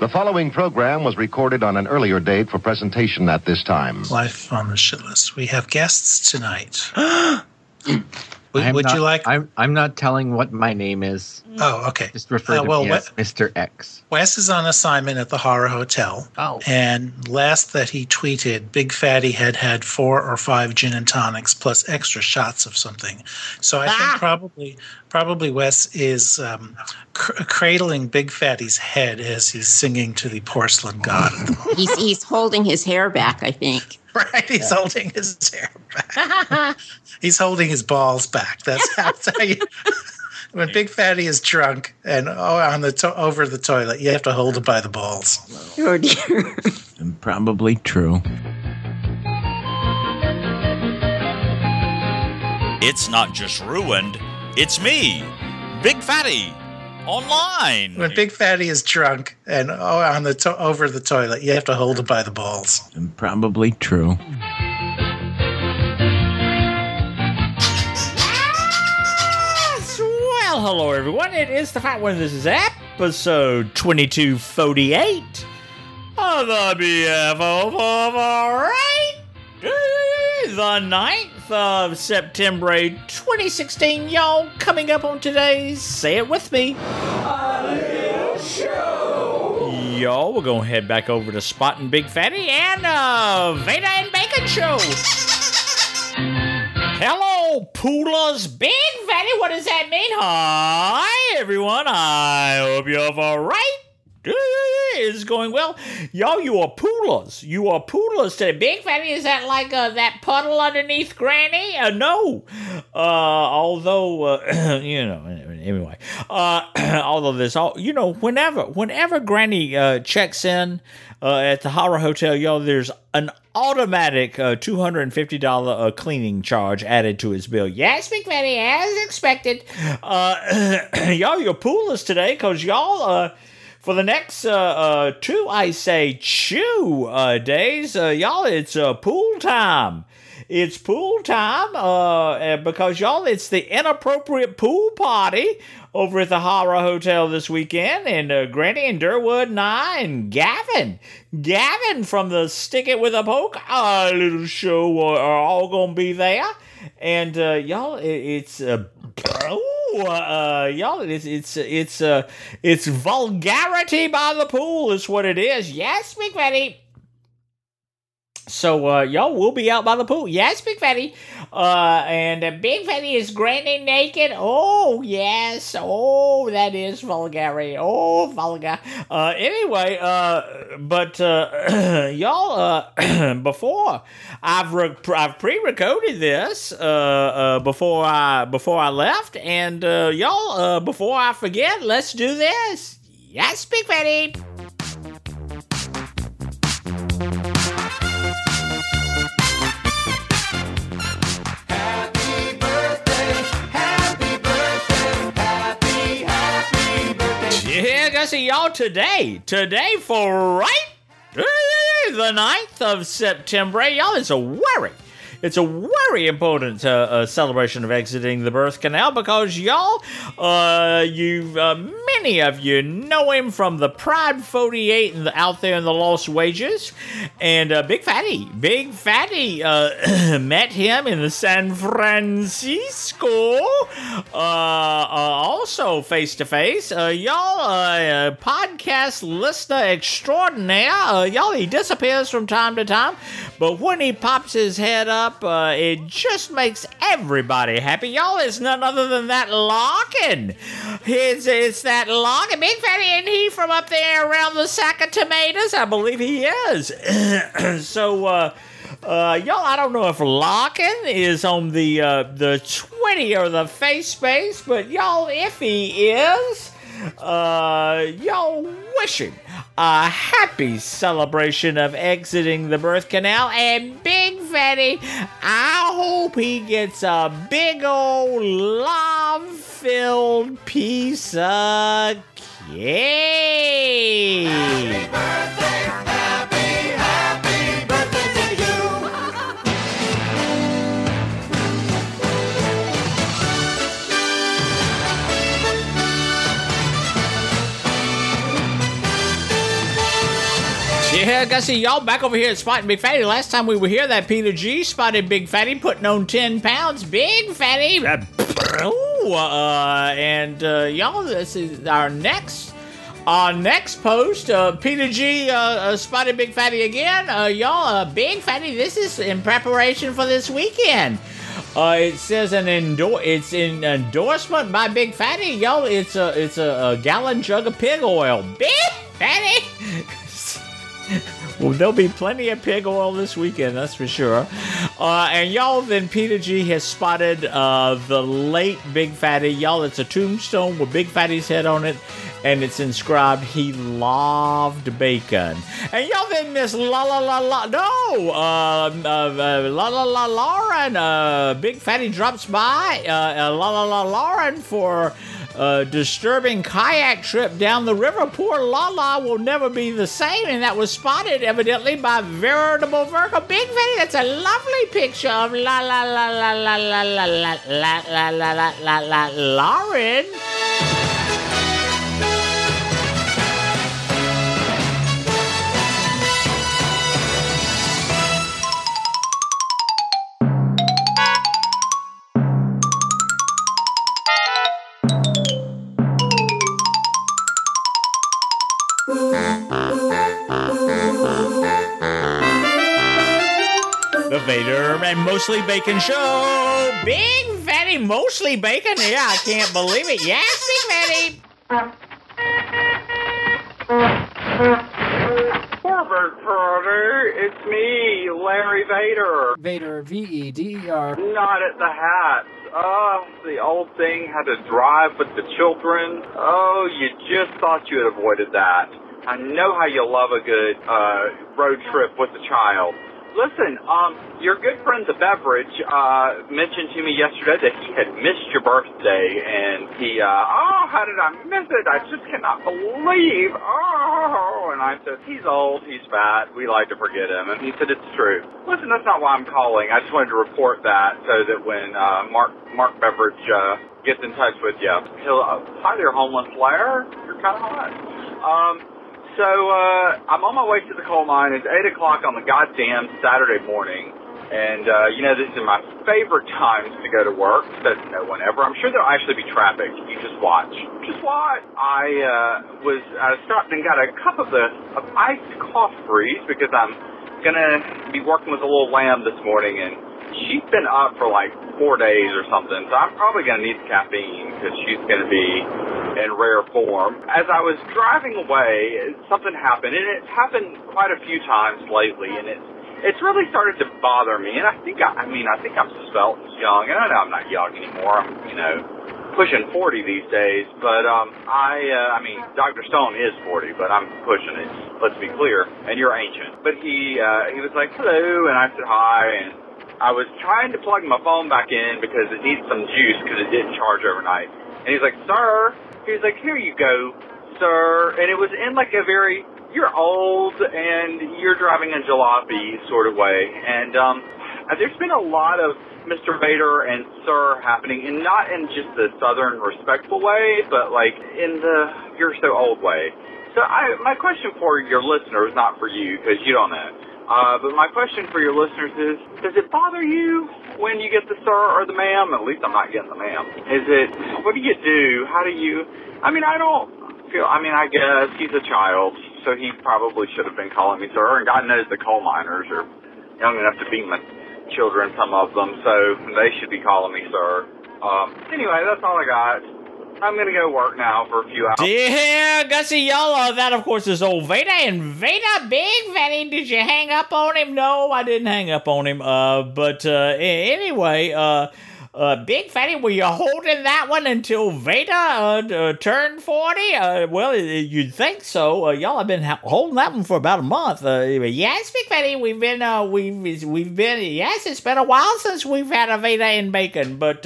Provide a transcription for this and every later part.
The following program was recorded on an earlier date for presentation at this time. Life on the shit list. We have guests tonight. I'm not telling what my name is. Oh, okay. Just refer to me as Mr. X. Wes is on assignment at the Horror Hotel. Oh. And last that he tweeted, Big Fatty had 4 or 5 gin and tonics plus extra shots of something. So I think probably Wes is cradling Big Fatty's head as he's singing to the porcelain god. He's holding his hair back, I think. Right, he's holding his hair back. He's holding his balls back. That's how you. When Big Fatty is drunk and over the toilet, you have to hold it by the balls. Oh dear. Probably true. It's not just ruined, it's me, Big Fatty, online. When Big Fatty is drunk and over the toilet, you have to hold it by the balls. Probably true. Well, hello everyone. It is the Fat One. This is episode 2248 of the BFO the 9th of September 2016. Y'all, coming up on today's Say It With Me show. Y'all, we're going to head back over to Spot and Big Fatty and Veda and Bacon show. Hello, Poolers. Big Fatty, what does that mean? Hi, everyone. I hope you're all right. It's going well. Y'all, you are Poolers. You are Poolers today. Big Fatty, is that like that puddle underneath Granny? No. Although, anyway. Although this, whenever Granny checks in at the Horror Hotel, y'all, there's an automatic $250 cleaning charge added to his bill. Yes, Big Fatty, as expected. Y'all, you're Poolers today, because y'all, for the next 2, I say, days, y'all, it's pool time. It's pool time because, y'all, it's the inappropriate pool party over at the Horror Hotel this weekend. And Granny and Durwood and I and Gavin from the Stick It With a Poke little show are all going to be there. And, y'all, it's vulgarity by the pool is what it is. Yes, Big Fatty. So, y'all, we'll be out by the pool. Yes, Big Fatty. And Big Fatty is Granny naked. Oh, yes. Oh, that is vulgarity. Oh, vulgar. Anyway, but y'all, before I've pre-recorded this before I left, and y'all, before I forget, let's do this. Yes, Big Fatty. Yeah, guys, y'all, today for the 9th of September, y'all, it's a very important celebration of exiting the birth canal, because y'all, many of you know him from the Pride 48 and Out There in the Lost Wages, and Big Fatty met him in the San Francisco, also face to face. Y'all, podcast listener extraordinaire. Y'all, he disappears from time to time, but when he pops his head up, it just makes everybody happy. Y'all, it's none other than that Larkin. It's that Larkin. Big Fatty, ain't he from up there around the sack of tomatoes? I believe he is. So, y'all, I don't know if Larkin is on the Twitter or the face space, but y'all, if he is, y'all wish him a happy celebration of exiting the birth canal. And Big Fatty, I hope he gets a big old love-filled piece of cake. Happy birthday, happy birthday to you. Yeah, Gussie, y'all back over here at Spotting Big Fatty. Last time we were here, that Peter G spotted Big Fatty putting on 10 pounds. Big Fatty. Y'all, this is our next post. Peter G spotted Big Fatty again. Y'all, Big Fatty, this is in preparation for this weekend. It says it's an endorsement by Big Fatty. Y'all, it's a gallon jug of pig oil. Big Fatty. Well, there'll be plenty of pig oil this weekend, that's for sure. And y'all, then Peter G has spotted the late Big Fatty. Y'all, it's a tombstone with Big Fatty's head on it, and it's inscribed, he loved bacon. And y'all, then Miss Lauren, Big Fatty drops by, Lauren for disturbing kayak trip down the river. Poor Lala will never be the same, and that was spotted evidently by veritable Virgo. Big Fatty, that's a lovely picture of Lauren. The Vader and Mostly Bacon Show. Big Fatty, mostly bacon? Yeah, I can't believe it. Yes, Big Fatty. Herbert Carter, it's me, Larry Vader. Vader, V-E-D-E-R. Not at the Hats. The old thing had to drive with the children. Oh, you just thought you had avoided that. I know how you love a good road trip with a child. Listen, your good friend The Beverage mentioned to me yesterday that he had missed your birthday, and he, how did I miss it? I just cannot believe, and I said, he's old, he's fat, we like to forget him, and he said, it's true. Listen, that's not why I'm calling. I just wanted to report that so that when Mark Beverage gets in touch with you, he'll, hi there, homeless Blair, you're kind of hot. So, I'm on my way to the coal mine. It's 8 o'clock on the goddamn Saturday morning. And, these are my favorite times to go to work. Says no one ever. I'm sure there'll actually be traffic. You just watch. Just watch. I stopped and got a cup of iced cough freeze because I'm going to be working with a little lamb this morning. And she's been up for like 4 days or something. So I'm probably going to need caffeine because she's going to be in rare form. As I was driving away, something happened, and it's happened quite a few times lately, and it's really started to bother me. And I think I'm svelte and young, and I know I'm not young anymore. I'm pushing 40 these days, but Dr. Stone is 40, but I'm pushing it. Let's be clear. And you're ancient. But he was like, hello, and I said hi, and I was trying to plug my phone back in because it needs some juice because it didn't charge overnight. And he's like, sir. He's like, here you go, sir. And it was in like a very, you're old and you're driving a jalopy sort of way. And there's been a lot of Mr. Vader and sir happening, and not in just the southern respectful way, but like in the you're so old way. So my question for your listeners, not for you because you don't know, but my question for your listeners is, does it bother you when you get the sir or the ma'am? At least I'm not getting the ma'am. What do you do? How do you, I guess he's a child, so he probably should have been calling me sir, and God knows the coal miners are young enough to be my children, some of them, so they should be calling me sir. Anyway, that's all I got. I'm going to go work now for a few hours. Yeah, Gussie, y'all, that, of course, is old Vader. And Vader, Big Fatty, did you hang up on him? No, I didn't hang up on him. Anyway, Big Fatty, were you holding that one until Vader turned 40? Well, you'd think so. Y'all have been holding that one for about a month. Yes, Big Fatty, we've been, yes, it's been a while since we've had a Vader and bacon, but,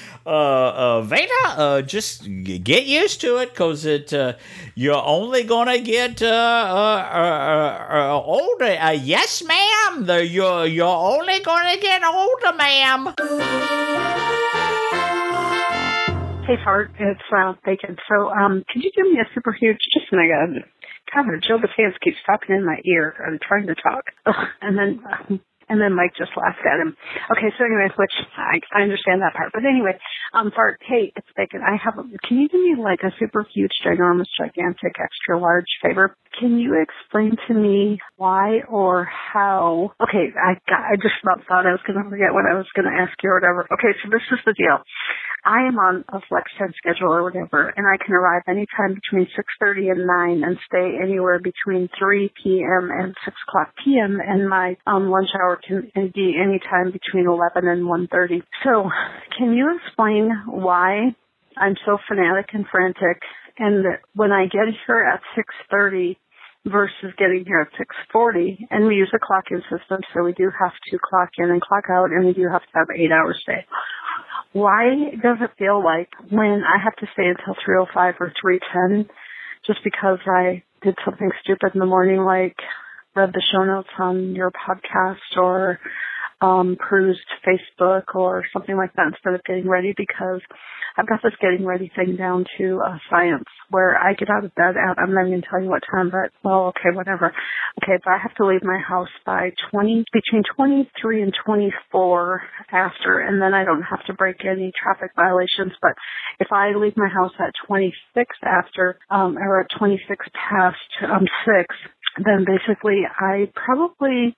Vader, just get used to it, cause you're only gonna get older. Yes, ma'am. You're only gonna get older, ma'am. Hey, Fart, it's Bacon. So, could you do me a super huge, just a minute, God, Joe Batanz keeps talking in my ear. I'm trying to talk. Ugh, and then Mike just laughed at him. Okay, so anyway, which I understand that part. But anyway, Fart, hey, it's Bacon. Can you do me like a super huge, ginormous, gigantic, extra large favor? Can you explain to me why or how? Okay, I just about thought I was going to forget what I was going to ask you or whatever. Okay, so this is the deal. I am on a flex time schedule or whatever, and I can arrive anytime between 6:30 and 9 and stay anywhere between 3 p.m. and 6 o'clock p.m., and my lunch hour can be anytime between 11 and 1:30. So can you explain why I'm so fanatic and frantic, and when I get here at 6:30 versus getting here at 6:40, and we use a clock-in system, so we do have to clock in and clock out, and we do have to have 8 hours stay. Why does it feel like when I have to stay until 3:05 or 3:10 just because I did something stupid in the morning, like read the show notes on your podcast or perused Facebook or something like that instead of getting ready, because I've got this getting ready thing down to science where I get out of bed at, I'm not even going to tell you what time, but, well, okay, whatever. Okay, but I have to leave my house by between 23 and 24 after, and then I don't have to break any traffic violations. But if I leave my house at 26 after, or at 26 past 6, then basically I probably,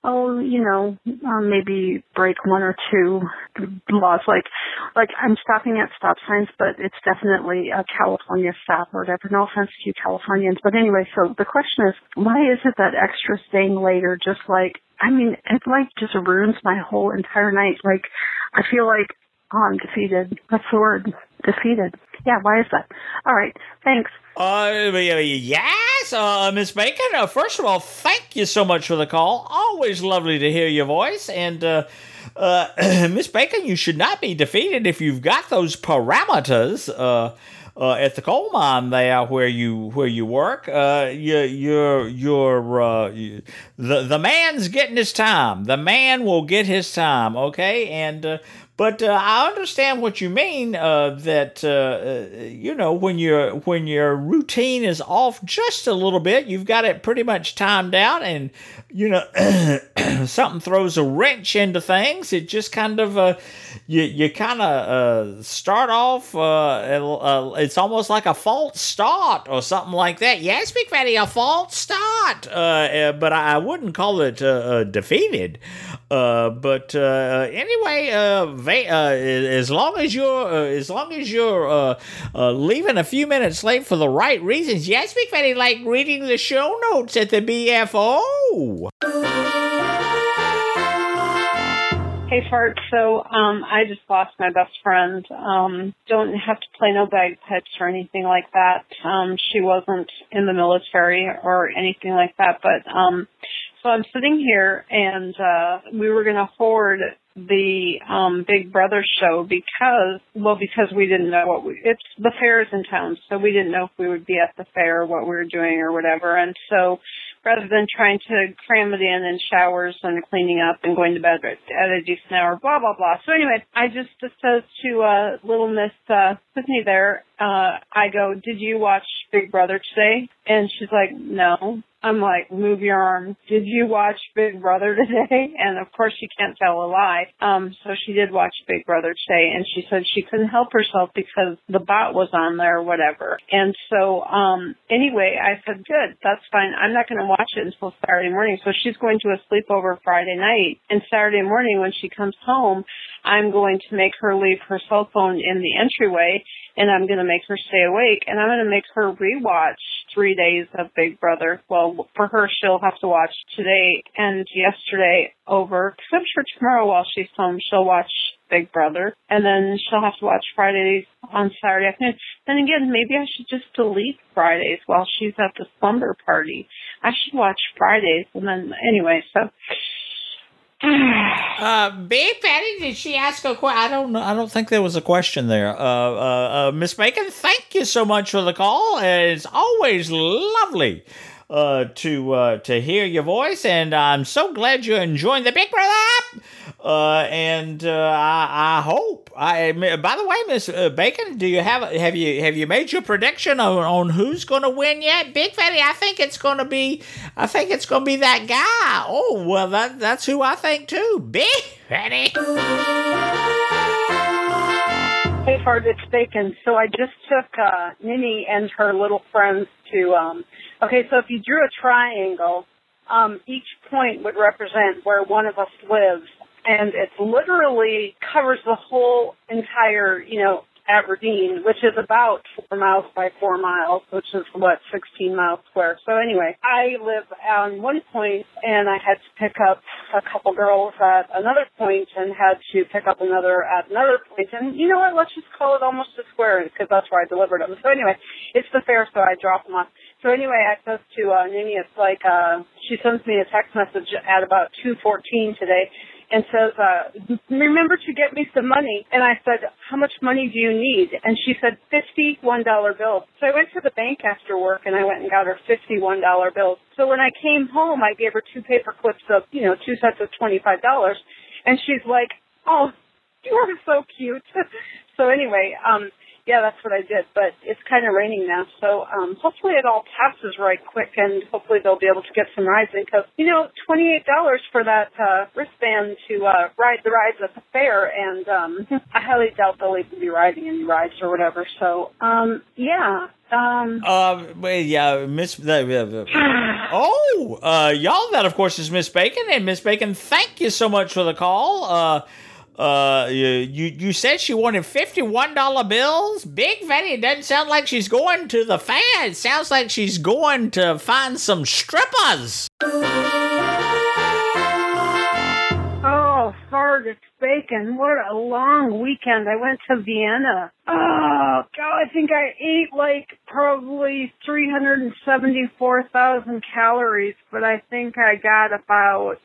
maybe break 1 or 2 laws. Like I'm stopping at stop signs, but it's definitely a California stop or whatever. No offense to you Californians. But anyway, so the question is, why is it that extra staying later just it just ruins my whole entire night? Like, I feel like, I'm defeated. That's the word. Defeated. Yeah, why is that? All right, thanks. Yes, Miss Bacon. First of all, thank you so much for the call. Always lovely to hear your voice. And Miss Bacon, you should not be defeated if you've got those parameters at the coal mine there where you work. The man's getting his time. The man will get his time. Okay, and. But I understand what you mean, that, when your routine is off just a little bit, you've got it pretty much timed out, and, something throws a wrench into things. It just kind of, you kind of start off, it's almost like a false start or something like that. Yes, Big Fatty, a false start, but I wouldn't call it defeated. But anyway, as long as you're leaving a few minutes late for the right reasons, yes, Big Fatty, like reading the show notes at the BFO. Hey, Fart. So I just lost my best friend. Don't have to play no bagpipes or anything like that. She wasn't in the military or anything like that, but so I'm sitting here, and we were going to hoard the Big Brother show because we didn't know it's the fair is in town, so we didn't know if we would be at the fair or what we were doing or whatever. And so rather than trying to cram it in showers and cleaning up and going to bed at a decent hour, blah, blah, blah. So anyway, I just says to little Miss Sydney there, I go, did you watch Big Brother today? And she's like, no. I'm like, move your arm. Did you watch Big Brother today? And of course she can't tell a lie. So she did watch Big Brother today, and she said she couldn't help herself because the bot was on there or whatever. And so anyway, I said, good, that's fine. I'm not going to watch it until Saturday morning. So she's going to a sleepover Friday night, and Saturday morning when she comes home, I'm going to make her leave her cell phone in the entryway, and I'm going to make her stay awake, and I'm going to make her rewatch 3 days of Big Brother. Well, for her, she'll have to watch today and yesterday over, because I'm sure tomorrow while she's home, she'll watch Big Brother, and then she'll have to watch Fridays on Saturday afternoon. Then again, maybe I should just delete Fridays while she's at the slumber party. I should watch Fridays, and then, anyway, so... Big Fatty, did she ask a question? I don't know. I don't think there was a question there. Miss Bacon, thank you so much for the call. It's always lovely to hear your voice, and I'm so glad you're enjoying the Big Brother app. I hope. By the way, Miss Bacon, do you have you made your prediction on who's going to win yet? Big Fatty, I think it's going to be that guy. Oh well, that's who I think too. Big Fatty. Hey, Fart, it's Bacon. So I just took Nini and her little friends to. Okay, so if you drew a triangle, each point would represent where one of us lives. And it literally covers the whole entire, Aberdeen, which is about 4 miles by 4 miles, which is, 16 miles square. So anyway, I live on one point, and I had to pick up a couple girls at another point and had to pick up another at another point. And you know what? Let's just call it almost a square, because that's where I delivered them. So anyway, it's the fair, so I drop them off. So anyway, I says to Nini, it's like she sends me a text message at about 2:14 today, and says, remember to get me some money. And I said, how much money do you need? And she said, $51 bills. So I went to the bank after work, and I went and got her $51 bills. So when I came home, I gave her 2 paper clips of, 2 sets of $25. And she's like, oh, you are so cute. So anyway, yeah, that's what I did. But it's kind of raining now, so hopefully it all passes right quick, and hopefully they'll be able to get some rides in. Because, $28 for that wristband to ride the rides at the fair, and I highly doubt they'll even be riding any rides or whatever. So, yeah. Miss. Y'all, that of course is Miss Bacon, and Miss Bacon, thank you so much for the call. You said she wanted $51 bills? Big Fatty, it doesn't sound like she's going to the fair. It sounds like she's going to find some strippers. Oh, Fart, it's Bacon. What a long weekend. I went to Vienna. Oh, God, I think I ate probably 374,000 calories, but I think I got about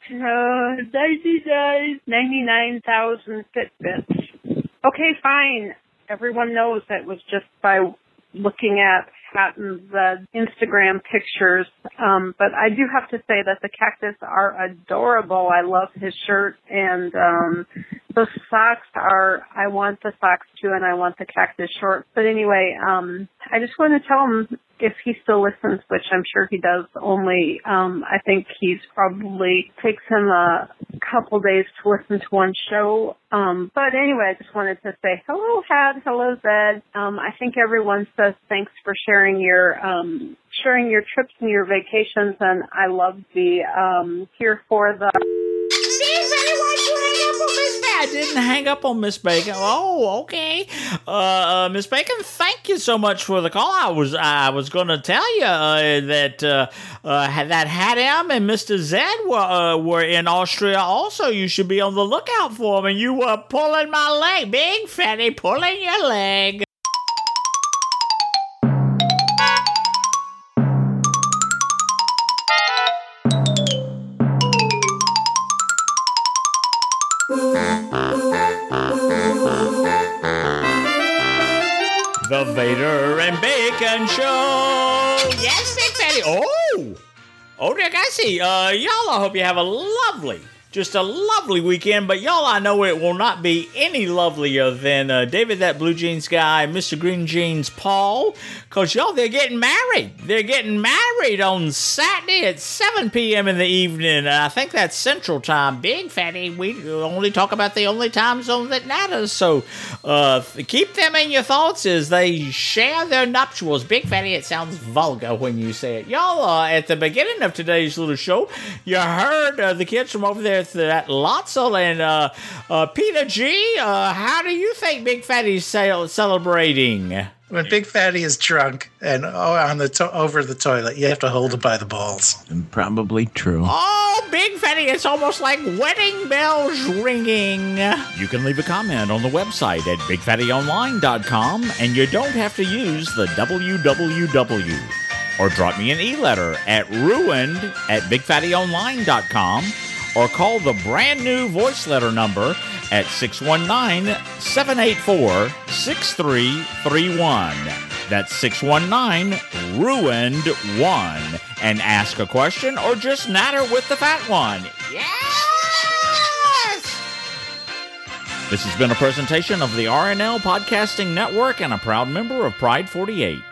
99,000 Fitbits. Okay, fine. Everyone knows that was just by looking at Hatton's Instagram pictures. But I do have to say that the cactus are adorable. I love his shirt, and the socks I want the socks too, and I want the cactus shorts. But anyway, I just want to tell him, if he still listens, which I'm sure he does, only I think he's probably takes him a couple days to listen to one show. But anyway, I just wanted to say hello, Had, hello, Zed. I think everyone says thanks for sharing your trips and your vacations, and I love the here for the. I didn't hang up on Miss Bacon. Oh, okay. Miss Bacon, thank you so much for the call. I was going to tell you that Haddam and Mr. Zed were in Austria also. You should be on the lookout for them. And you were pulling my leg. Big Fatty, pulling your leg. The Vader and Bacon Show. Yes, Big Fatty. Oh, Dick, I see. Y'all, I hope you have a lovely weekend. But y'all, I know it will not be any lovelier than David, that Blue Jeans guy, Mr. Green Jeans Paul. Because y'all, they're getting married. They're getting married on Saturday at 7 p.m. in the evening. I think that's Central Time. Big Fatty, we only talk about the only time zone that matters. So keep them in your thoughts as they share their nuptials. Big Fatty, it sounds vulgar when you say it. Y'all, at the beginning of today's little show, you heard the kids from over there at Lotzel and Peter G. How do you think Big Fatty's celebrating? When Big Fatty is drunk and over the toilet, you have to hold it by the balls. Probably true. Oh, Big Fatty, it's almost like wedding bells ringing. You can leave a comment on the website at BigFattyOnline.com, and you don't have to use the www. Or drop me an e-letter at ruined@BigFattyOnline.com, or call the brand new voice letter number at 619-784-6331. That's 619-RUINED-1. And ask a question or just natter with the fat one. Yes! This has been a presentation of the RNL Podcasting Network and a proud member of Pride 48.